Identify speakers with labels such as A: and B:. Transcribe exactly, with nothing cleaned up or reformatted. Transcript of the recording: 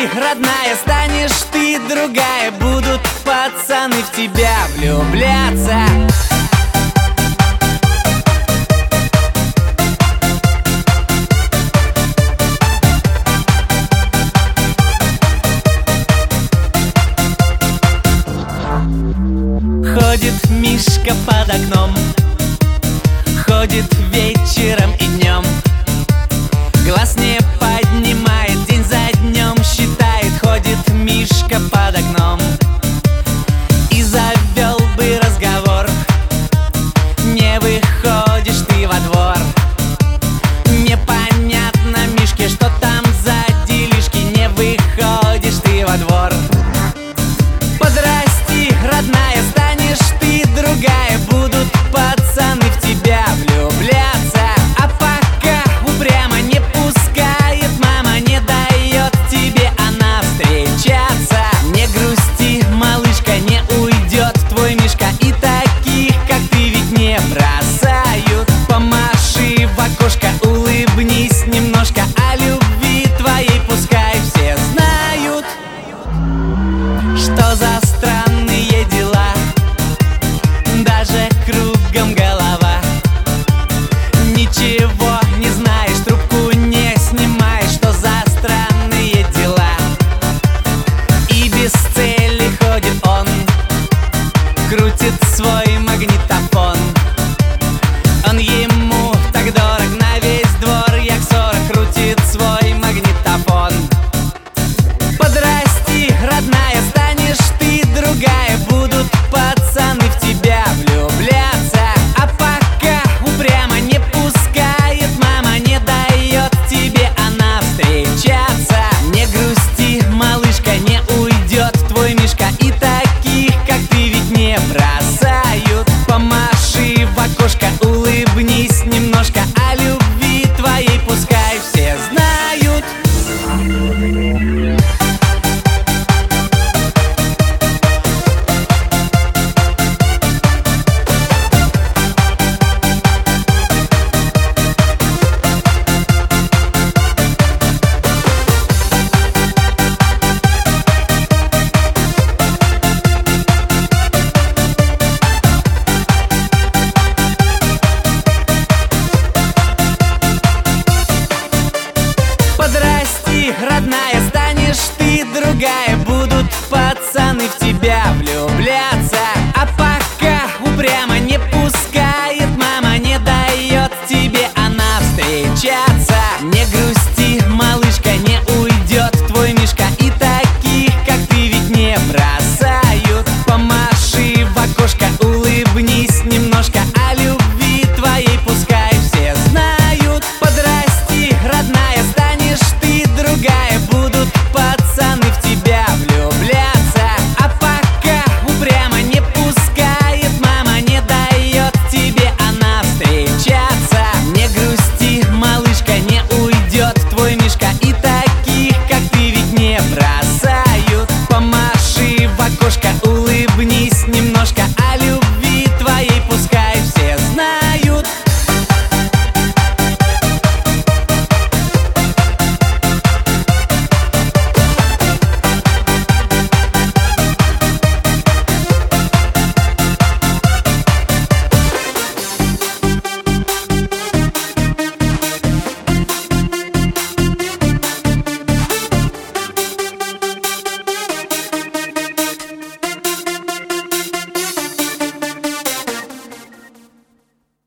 A: Подрасти, родная, станешь ты другая, будут пацаны в тебя влюбляться. Ходит Мишка под окном, ходит вечером и днем, глаз не поднимает, день за днем считает. Ходит Мишка под окном и завел бы разговор. Не выходишь ты во двор, непонятно Мишке, что там за делишки. Не выходишь ты во двор. Подрасти, родная, станешь ты другая, будут пацаны в тебя влюбляться. А пока упрямо не пускает мама, не дает тебе она встречаться. Не грусти, малышка, не уйдет твой Мишка, и таких, как ты, ведь не бросают. Помаши в окошко, улыбнись немножко, о любви твоей пускай все знают. Что за странные дела, даже кругом голова. Ничего не знаешь, трубку не снимаешь. Что за странные дела? И без цели ходит он, крутит свой магнитофон. Он ему так дорог, на весь двор як сорок, крутит свой магнитофон. Подрасти, родная, станешь ты другая, будут пацаны в тебя влюбляться. А пока упрямо не пускает мама, не дает тебе она встречаться. Не грусти, малышка, не уйдет твой Мишка, и таких, как ты, ведь не бросают. Помаши в окошко, улыбнись немножко, о любви твоей пускай все знают. Подрасти, родная, станешь ты другая, будут пацаны в тебя влюбляться. А пока упрямо не пускай